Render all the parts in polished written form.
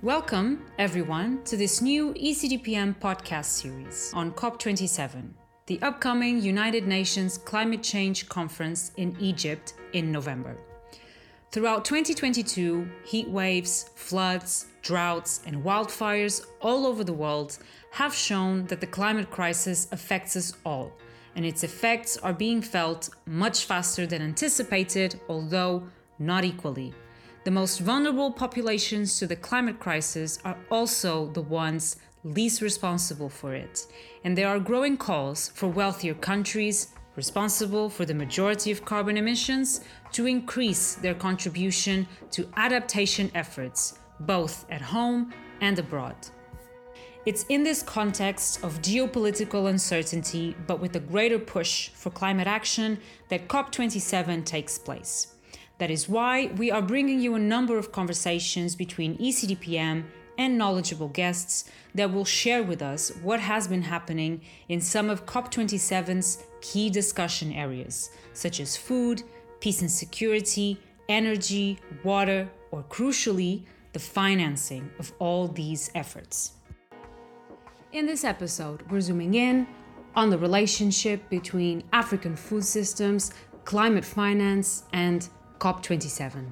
Welcome, everyone, to this new ECDPM podcast series on COP27, the upcoming United Nations Climate Change Conference in Egypt in November. Throughout 2022, heat waves, floods, droughts, and wildfires all over the world have shown that the climate crisis affects us all, and its effects are being felt much faster than anticipated, although not equally. The most vulnerable populations to the climate crisis are also the ones least responsible for it, and there are growing calls for wealthier countries, responsible for the majority of carbon emissions, to increase their contribution to adaptation efforts, both at home and abroad. It's in this context of geopolitical uncertainty, but with a greater push for climate action, that COP27 takes place. That is why we are bringing you a number of conversations between ECDPM and knowledgeable guests that will share with us what has been happening in some of COP27's key discussion areas, such as food, peace and security, energy, water, or crucially, the financing of all these efforts. In this episode, we're zooming in on the relationship between African food systems, climate finance, and COP27.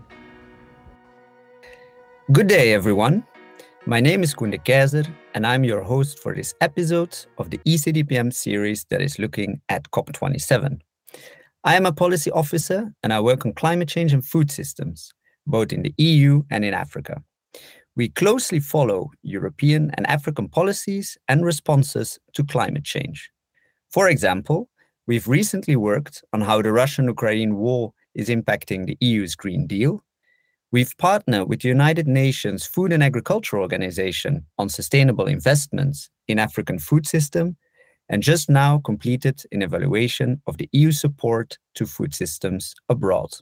Good day, everyone. My name is Kunde Keizer, and I'm your host for this episode of the ECDPM series that is looking at COP27. I am a policy officer, and I work on climate change and food systems, both in the EU and in Africa. We closely follow European and African policies and responses to climate change. For example, we've recently worked on how the Russian-Ukraine war is impacting the EU's Green Deal. We've partnered with the United Nations Food and Agriculture Organization on sustainable investments in African food system, and just now completed an evaluation of the EU support to food systems abroad.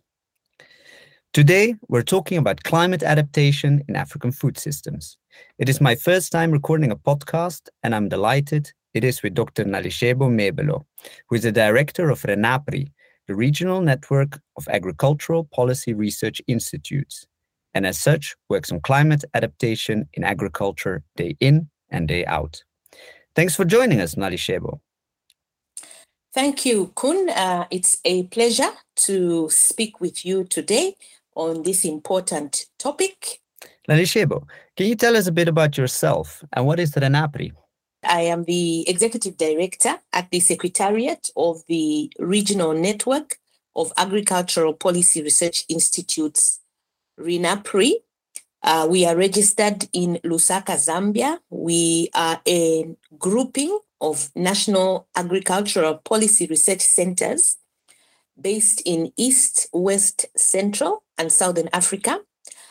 Today, we're talking about climate adaptation in African food systems. It is my first time recording a podcast, and I'm delighted it is with Dr. Nalishebo Mebelo, who is the director of RENAPRI, the Regional Network of Agricultural Policy Research Institutes, and as such works on climate adaptation in agriculture day in and day out. Thanks for joining us, Nalishebo. Thank you, Kun. It's a pleasure to speak with you today on this important topic. Nalishebo, can you tell us a bit about yourself and what is RENAPRI? I am the Executive Director at the Secretariat of the Regional Network of Agricultural Policy Research Institutes, RENAPRI. We are registered in Lusaka, Zambia. We are a grouping of national agricultural policy research centers based in East, West, Central, and Southern Africa.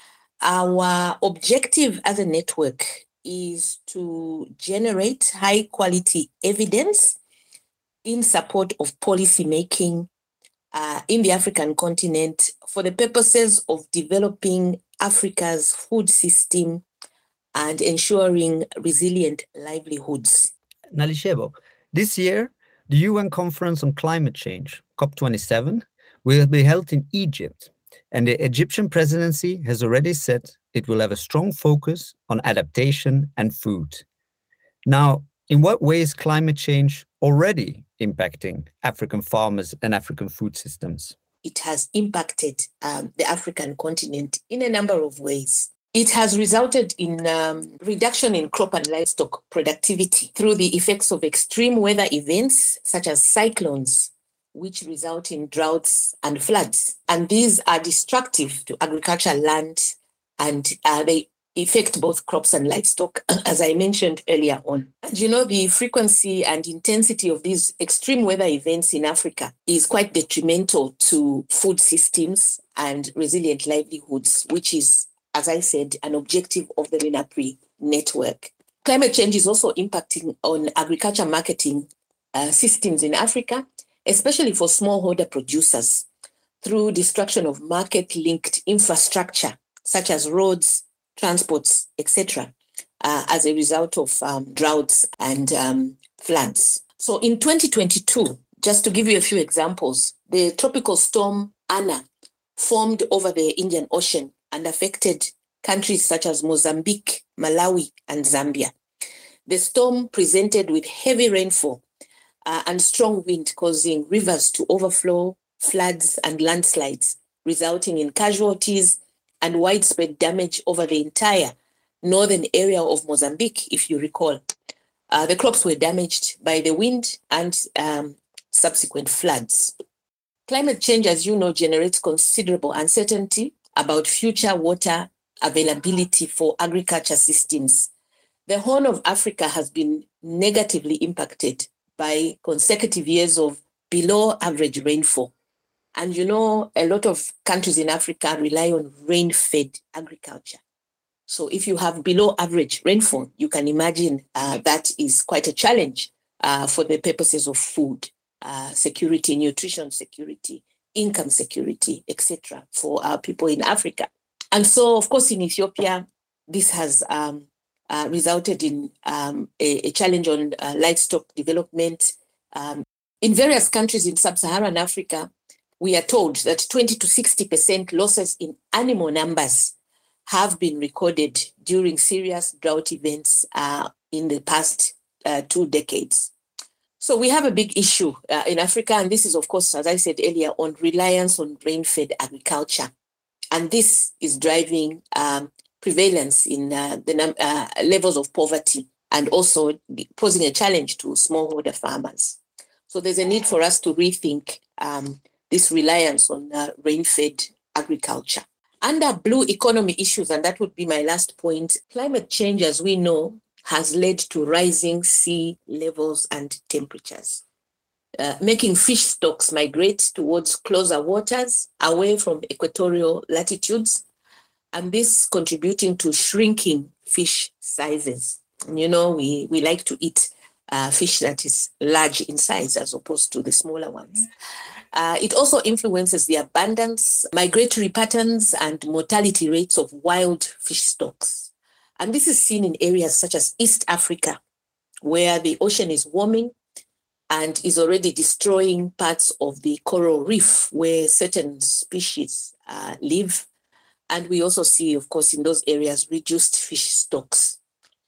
Our objective as a network is to generate high-quality evidence in support of policy making in the African continent for the purposes of developing Africa's food system and ensuring resilient livelihoods. Nalishebo, this year, the UN Conference on Climate Change, COP27, will be held in Egypt, and the Egyptian presidency has already said it will have a strong focus on adaptation and food. Now, in what way is climate change already impacting African farmers and African food systems? It has impacted the African continent in a number of ways. It has resulted in reduction in crop and livestock productivity through the effects of extreme weather events such as cyclones, which result in droughts and floods. And these are destructive to agricultural land, and they affect both crops and livestock, as I mentioned earlier on. And you know, the frequency and intensity of these extreme weather events in Africa is quite detrimental to food systems and resilient livelihoods, which is, as I said, an objective of the RENAPRI network. Climate change is also impacting on agriculture marketing systems in Africa, especially for smallholder producers, through destruction of market-linked infrastructure, such as roads, transports, etc., as a result of droughts and floods. So in 2022, just to give you a few examples, the tropical storm Ana formed over the Indian Ocean and affected countries such as Mozambique, Malawi, and Zambia. The storm presented with heavy rainfall and strong wind, causing rivers to overflow, floods and landslides, resulting in casualties and widespread damage over the entire northern area of Mozambique, if you recall. The crops were damaged by the wind and subsequent floods. Climate change, as you know, generates considerable uncertainty about future water availability for agriculture systems. The Horn of Africa has been negatively impacted by consecutive years of below average rainfall. And you know, a lot of countries in Africa rely on rain-fed agriculture. So if you have below average rainfall, you can imagine that is quite a challenge for the purposes of food security, nutrition security, income security, etc., for our people in Africa. And so, of course, in Ethiopia, this has resulted in a challenge on livestock development. In various countries in sub-Saharan Africa, we are told that 20 to 60% losses in animal numbers have been recorded during serious drought events in the past 2 decades. So we have a big issue in Africa, and this is, of course, as I said earlier, on reliance on rain-fed agriculture. And this is driving prevalence in the levels of poverty and also posing a challenge to smallholder farmers. So there's a need for us to rethink this reliance on rain-fed agriculture. Under blue economy issues, and that would be my last point, climate change, as we know, has led to rising sea levels and temperatures, making fish stocks migrate towards closer waters away from equatorial latitudes, and this contributing to shrinking fish sizes. And you know, we like to eat fish that is large in size as opposed to the smaller ones. It also influences the abundance, migratory patterns, and mortality rates of wild fish stocks. And this is seen in areas such as East Africa, where the ocean is warming and is already destroying parts of the coral reef where certain species live. And we also see, of course, in those areas, reduced fish stocks.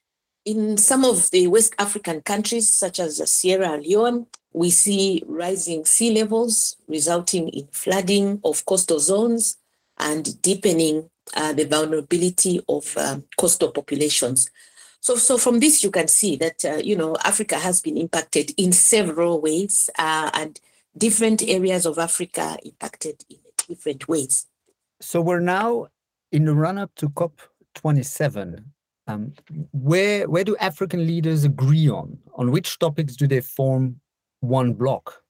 In some of the West African countries, such as Sierra Leone, we see rising sea levels resulting in flooding of coastal zones and deepening the vulnerability of coastal populations. So from this, you can see that, Africa has been impacted in several ways and different areas of Africa impacted in different ways. So we're now in the run-up to COP27. Where do African leaders agree on? On which topics do they form one bloc?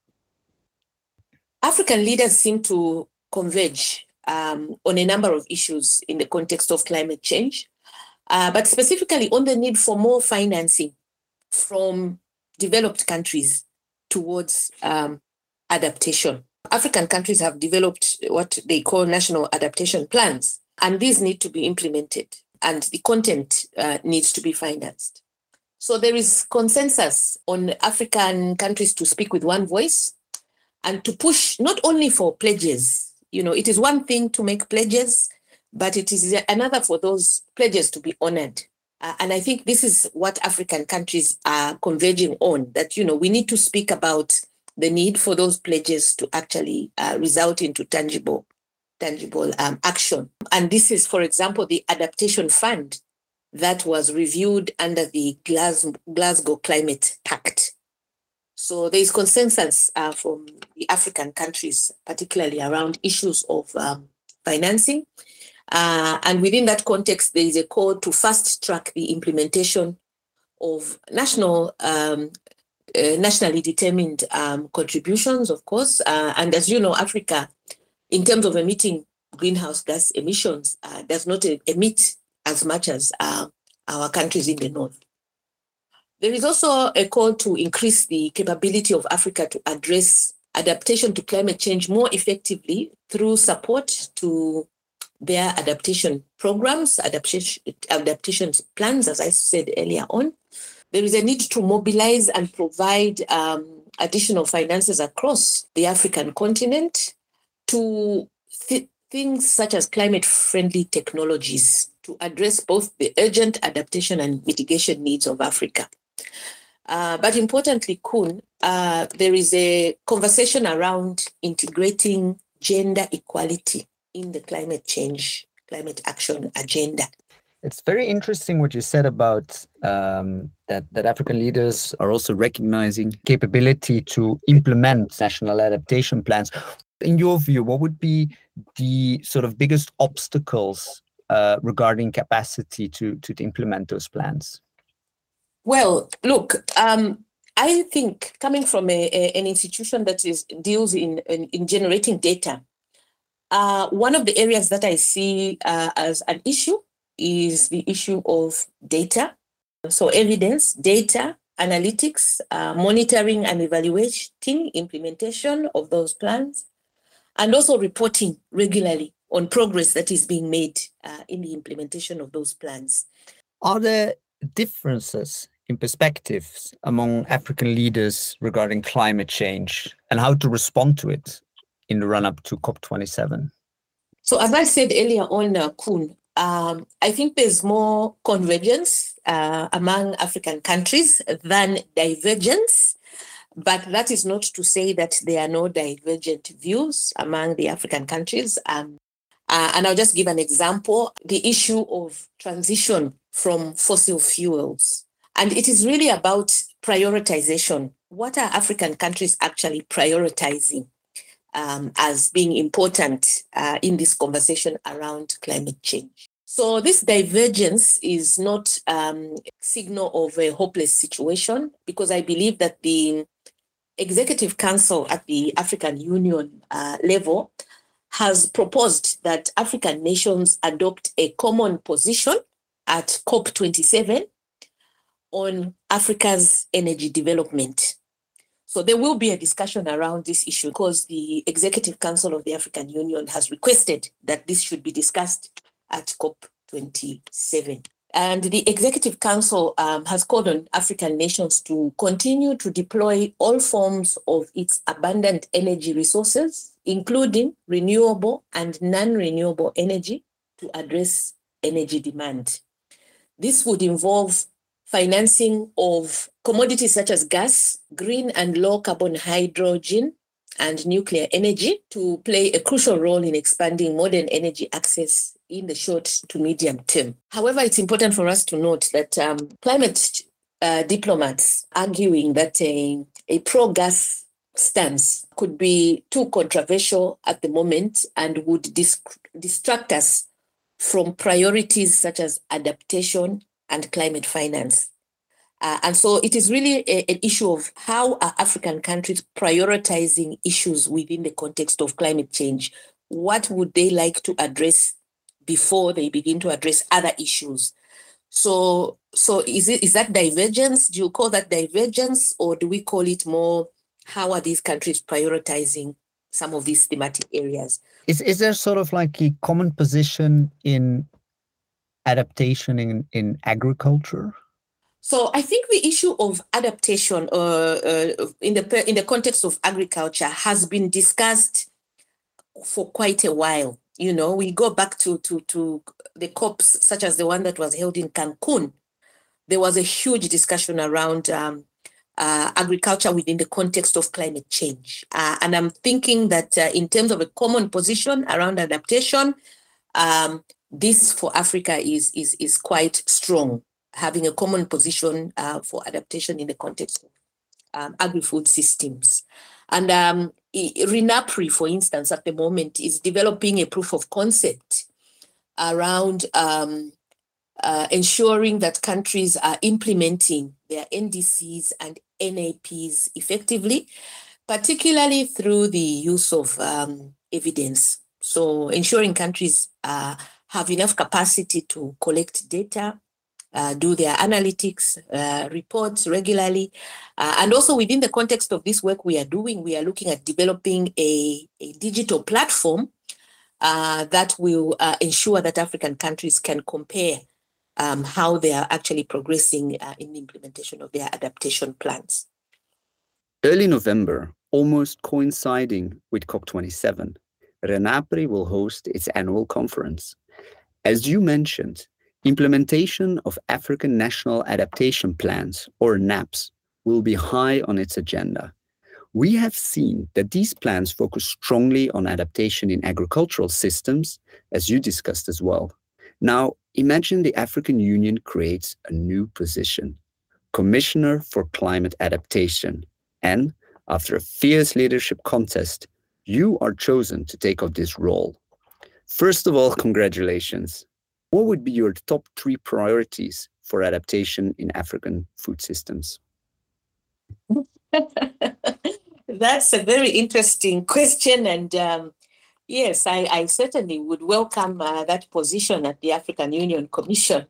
African leaders seem to converge on a number of issues in the context of climate change, but specifically on the need for more financing from developed countries towards adaptation. African countries have developed what they call national adaptation plans, and these need to be implemented, and the content needs to be financed. So there is consensus on African countries to speak with one voice and to push not only for pledges. You know, it is one thing to make pledges, but it is another for those pledges to be honored. And I think this is what African countries are converging on, that, we need to speak about the need for those pledges to actually result into tangible action. And this is, for example, the Adaptation Fund that was reviewed under the Glasgow Climate Pact. So there is consensus from the African countries, particularly around issues of financing. And within that context, there is a call to fast-track the implementation of nationally determined contributions, of course. And as you know, Africa, in terms of emitting greenhouse gas emissions, does not emit as much as our countries in the north. There is also a call to increase the capability of Africa to address adaptation to climate change more effectively through support to their adaptation programs, adaptation plans, as I said earlier on. There is a need to mobilize and provide additional finances across the African continent to things such as climate-friendly technologies, to address both the urgent adaptation and mitigation needs of Africa. But importantly, Kun, there is a conversation around integrating gender equality in the climate action agenda. It's very interesting what you said about that African leaders are also recognizing capability to implement national adaptation plans. In your view, what would be the sort of biggest obstacles regarding capacity to implement those plans? Well, look, I think coming from an institution that deals in generating data, one of the areas that I see as an issue is the issue of data. So evidence, data, analytics, monitoring and evaluating implementation of those plans, and also reporting regularly on progress that is being made in the implementation of those plans. Are there differences in perspectives among African leaders regarding climate change and how to respond to it in the run-up to COP27? So as I said earlier on, Kun, I think there's more convergence among African countries than divergence, but that is not to say that there are no divergent views among the African countries. And I'll just give an example, the issue of transition from fossil fuels. And it is really about prioritization. What are African countries actually prioritizing as being important in this conversation around climate change? So this divergence is not a signal of a hopeless situation, because I believe that the Executive Council at the African Union level has proposed that African nations adopt a common position at COP27 on Africa's energy development. So there will be a discussion around this issue because the Executive Council of the African Union has requested that this should be discussed at COP27. And the Executive Council has called on African nations to continue to deploy all forms of its abundant energy resources, including renewable and non-renewable energy, to address energy demand. This would involve financing of commodities such as gas, green and low carbon hydrogen, and nuclear energy to play a crucial role in expanding modern energy access in the short to medium term. However, it's important for us to note that climate diplomats arguing that a pro-gas stance could be too controversial at the moment and would distract us from priorities such as adaptation and climate finance. And so it is really an issue of how are African countries prioritizing issues within the context of climate change. What would they like to address before they begin to address other issues? So is that divergence? Do you call that divergence, or do we call it more, how are these countries prioritizing some of these thematic areas? Is there sort of like a common position in adaptation in agriculture? So I think the issue of adaptation in the context of agriculture has been discussed for quite a while. You know, we go back to the COPs, such as the one that was held in Cancun. There was a huge discussion around agriculture within the context of climate change. And I'm thinking that in terms of a common position around adaptation, this for Africa is quite strong, having a common position for adaptation in the context of agri-food systems. And RENAPRI, for instance, at the moment is developing a proof of concept around ensuring that countries are implementing their NDCs and NAPs effectively, particularly through the use of evidence. So ensuring countries have enough capacity to collect data, do their analytics, reports regularly. And also within the context of this work we are doing, we are looking at developing a digital platform that will ensure that African countries can compare how they are actually progressing in the implementation of their adaptation plans. Early November, almost coinciding with COP27, RENAPRI will host its annual conference. As you mentioned, Implementation of African National Adaptation Plans, or NAPs, will be high on its agenda. We have seen that these plans focus strongly on adaptation in agricultural systems, as you discussed as well. Now, imagine the African Union creates a new position, Commissioner for Climate Adaptation, and after a fierce leadership contest, you are chosen to take up this role. First of all, congratulations. What would be your top 3 priorities for adaptation in African food systems? That's a very interesting question. And yes, I certainly would welcome that position at the African Union Commission.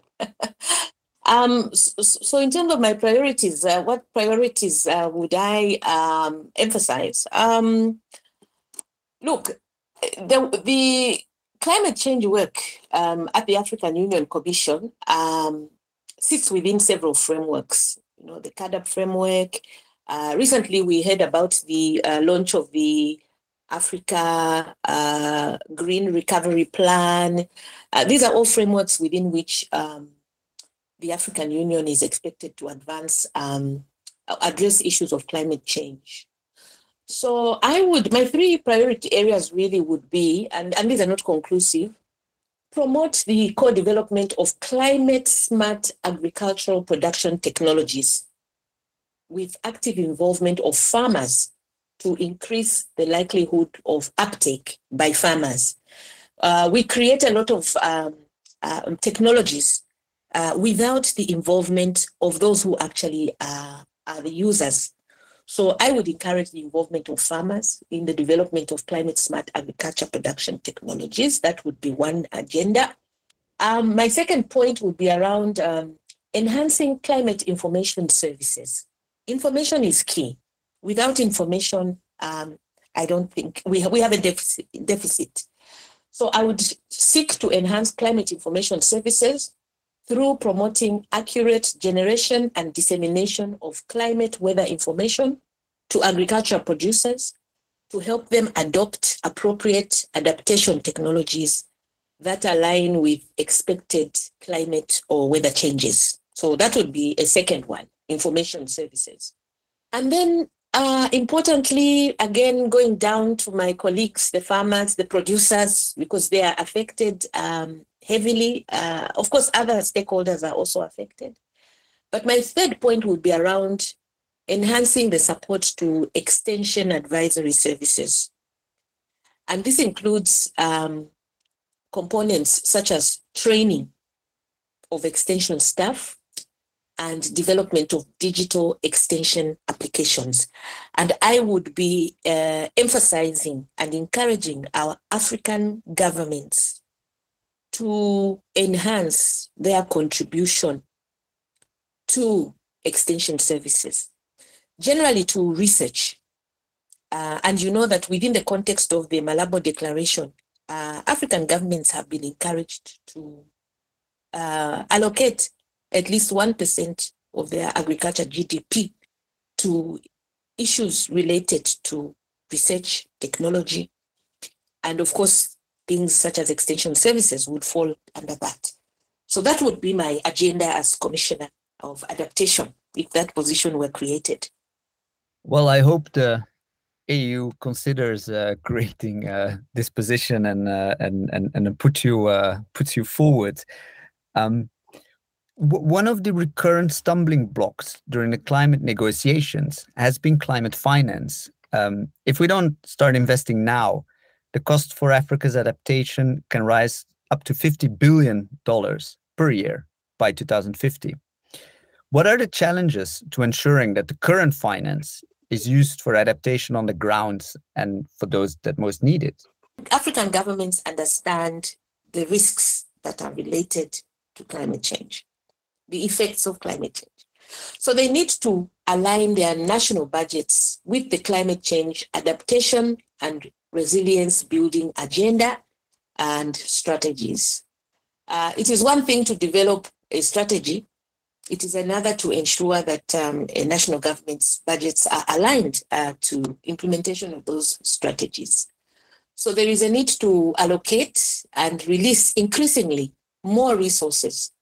So in terms of my priorities, what priorities would I emphasize? Look, the climate change work at the African Union Commission sits within several frameworks. The CAADP framework. Recently, we heard about the launch of the Africa Green Recovery Plan. These are all frameworks within which the African Union is expected to address issues of climate change. So my 3 priority areas really would be, and these are not conclusive, promote the co-development of climate-smart agricultural production technologies with active involvement of farmers to increase the likelihood of uptake by farmers. We create a lot of technologies without the involvement of those who actually are the users. So I would encourage the involvement of farmers in the development of climate-smart agriculture production technologies. That would be one agenda. My second point would be around enhancing climate information services. Information is key. Without information, I don't think we have a deficit. So I would seek to enhance climate information services through promoting accurate generation and dissemination of climate weather information to agricultural producers to help them adopt appropriate adaptation technologies that align with expected climate or weather changes. So that would be a second one, information services. And then importantly, again, going down to my colleagues, the farmers, the producers, because they are affected heavily. Of course, other stakeholders are also affected. But my third point would be around enhancing the support to extension advisory services. And this includes components such as training of extension staff and development of digital extension applications. And I would be emphasizing and encouraging our African governments to enhance their contribution to extension services, generally to research. And you know that within the context of the Malabo Declaration, African governments have been encouraged to allocate at least 1% of their agriculture GDP to issues related to research, technology, and of course, things such as extension services would fall under that. So that would be my agenda as Commissioner of Adaptation if that position were created. Well, I hope the AU considers creating this position and puts you forward. One of the recurrent stumbling blocks during the climate negotiations has been climate finance. If we don't start investing now, the cost for Africa's adaptation can rise up to $50 billion per year by 2050. What are the challenges to ensuring that the current finance is used for adaptation on the ground and for those that most need it? African governments understand the risks that are related to climate change, the effects of climate change. So they need to align their national budgets with the climate change adaptation and resilience building agenda and strategies. It is one thing to develop a strategy. It is another to ensure that a national government's budgets are aligned to implementation of those strategies. So there is a need to allocate and release increasingly more resources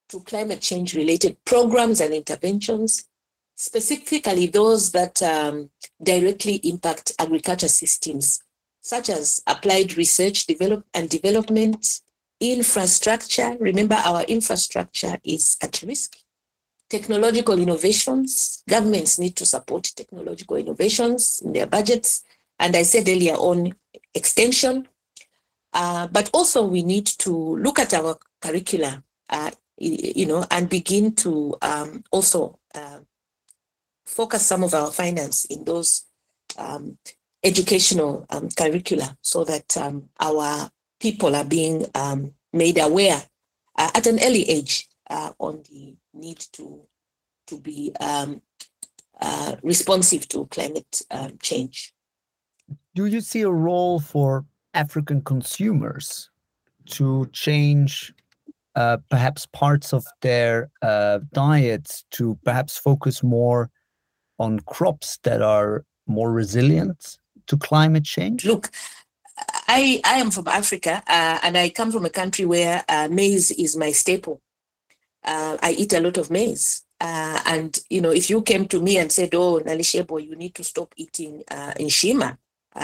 to climate change related programs and interventions, specifically those that directly impact agriculture systems, such as applied research and development, infrastructure. Remember, our infrastructure is at risk. Technological innovations. Governments need to support technological innovations in their budgets. And I said earlier on, extension. But also we need to look at our curricula, and begin to also focus some of our finance in those educational curricula, so that our people are being made aware at an early age on the need to be responsive to climate change. Do you see a role for African consumers to change perhaps parts of their diets to perhaps focus more on crops that are more resilient to climate change? Look, I am from Africa, and I come from a country where maize is my staple. I eat a lot of maize. And, if you came to me and said, oh, Nalishebo, you need to stop eating Nshima,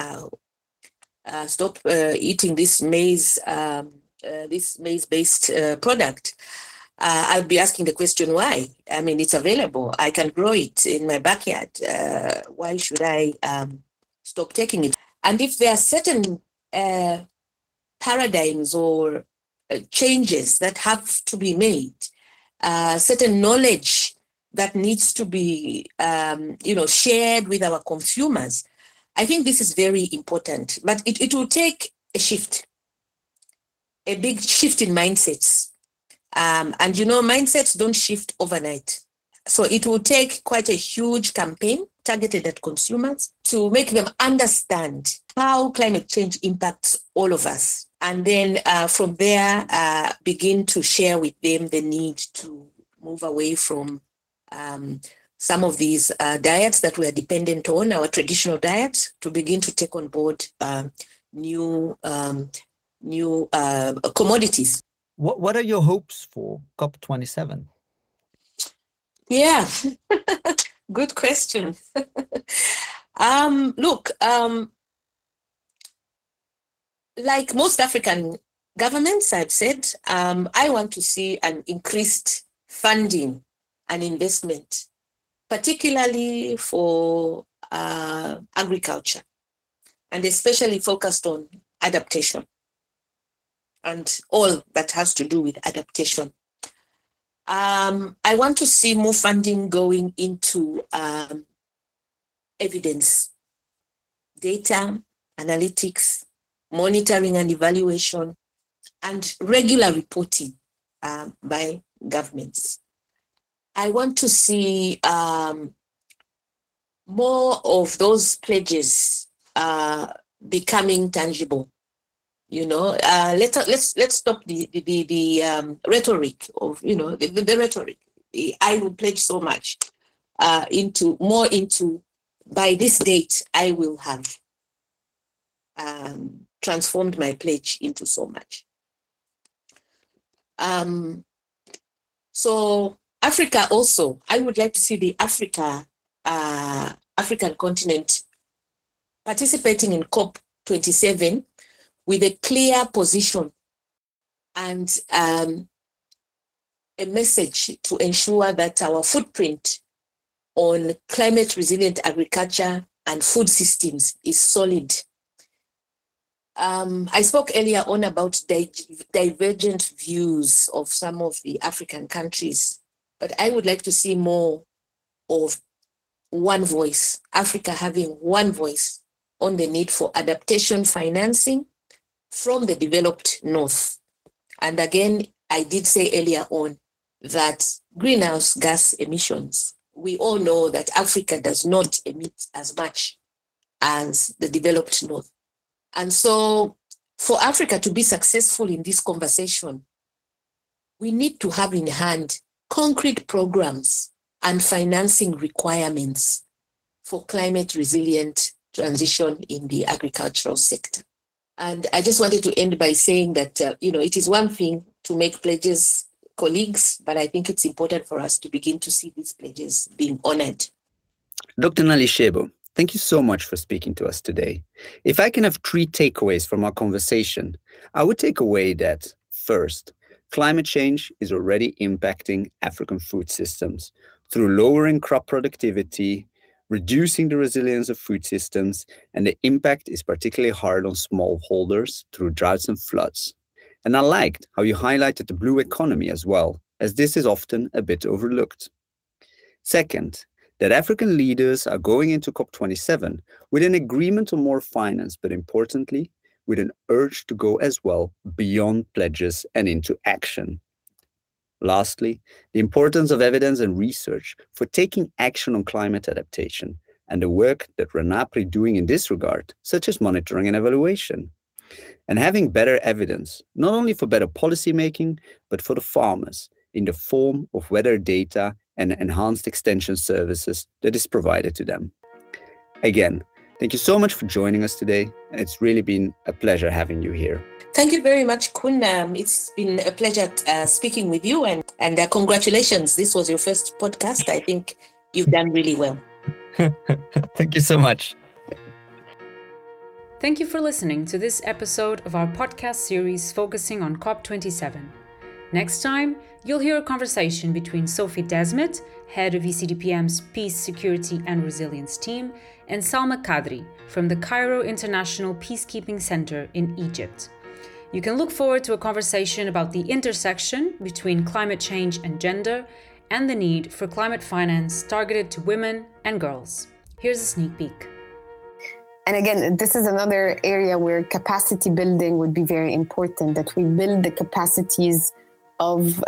stop eating this maize-based product, I'll be asking the question, why? I mean, it's available. I can grow it in my backyard. Why should I stop taking it? And if there are certain paradigms or changes that have to be made, certain knowledge that needs to be, shared with our consumers, I think this is very important. But it will take a shift, a big shift in mindsets. And mindsets don't shift overnight. So it will take quite a huge campaign targeted at consumers to make them understand how climate change impacts all of us. And then from there, begin to share with them the need to move away from some of these diets that we are dependent on, our traditional diets, to begin to take on board new commodities. What are your hopes for COP27? Yeah, good question. Look, like most African governments, I've said, I want to see an increased funding and investment, particularly for agriculture, and especially focused on adaptation and all that has to do with adaptation. I want to see more funding going into evidence, data, analytics, monitoring and evaluation, and regular reporting by governments. I want to see more of those pledges becoming tangible. Let's stop the rhetoric of the rhetoric. I will pledge so much into by this date I will have transformed my pledge into so much. So Africa also, I would like to see the African continent participating in COP27 with a clear position and a message to ensure that our footprint on climate resilient agriculture and food systems is solid. I spoke earlier on about divergent views of some of the African countries, but I would like to see more of one voice, Africa having one voice on the need for adaptation financing from the developed North. And again, I did say earlier on that greenhouse gas emissions, we all know that Africa does not emit as much as the developed North. And so for Africa to be successful in this conversation, we need to have in hand concrete programs and financing requirements for climate resilient transition in the agricultural sector. And I just wanted to end by saying that, it is one thing to make pledges, colleagues, but I think it's important for us to begin to see these pledges being honored. Dr. Nalishebo, thank you so much for speaking to us today. If I can have 3 takeaways from our conversation, I would take away that, first, climate change is already impacting African food systems through lowering crop productivity, reducing the resilience of food systems, and the impact is particularly hard on smallholders through droughts and floods. And I liked how you highlighted the blue economy as well, as this is often a bit overlooked. Second, that African leaders are going into COP27 with an agreement on more finance, but importantly, with an urge to go as well beyond pledges and into action. Lastly, the importance of evidence and research for taking action on climate adaptation and the work that RENAPRI doing in this regard, such as monitoring and evaluation. And having better evidence, not only for better policy making, but for the farmers in the form of weather data and enhanced extension services that is provided to them. Again, thank you so much for joining us today. It's really been a pleasure having you here. Thank you very much, Kun. It's been a pleasure speaking with you, and congratulations. This was your first podcast. I think you've done really well. Thank you so much. Thank you for listening to this episode of our podcast series focusing on COP27. Next time, you'll hear a conversation between Sophie Desmet, head of ECDPM's Peace, Security and Resilience team, and Salma Kadri from the Cairo International Peacekeeping Center in Egypt. You can look forward to a conversation about the intersection between climate change and gender and the need for climate finance targeted to women and girls. Here's a sneak peek. And again, this is another area where capacity building would be very important, that we build the capacities of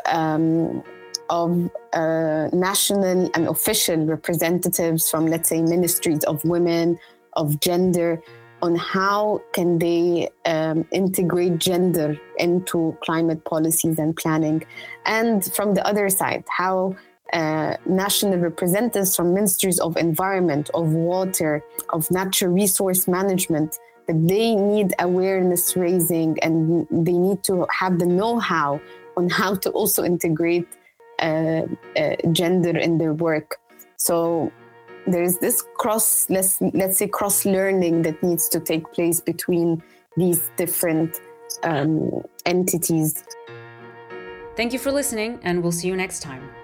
national and official representatives from, let's say, ministries of women, of gender, on how can they integrate gender into climate policies and planning. And from the other side, how national representatives from ministries of environment, of water, of natural resource management, that they need awareness raising and they need to have the know-how on how to also integrate gender in their work. So there's this let's say cross-learning that needs to take place between these different entities. Thank you for listening, and we'll see you next time.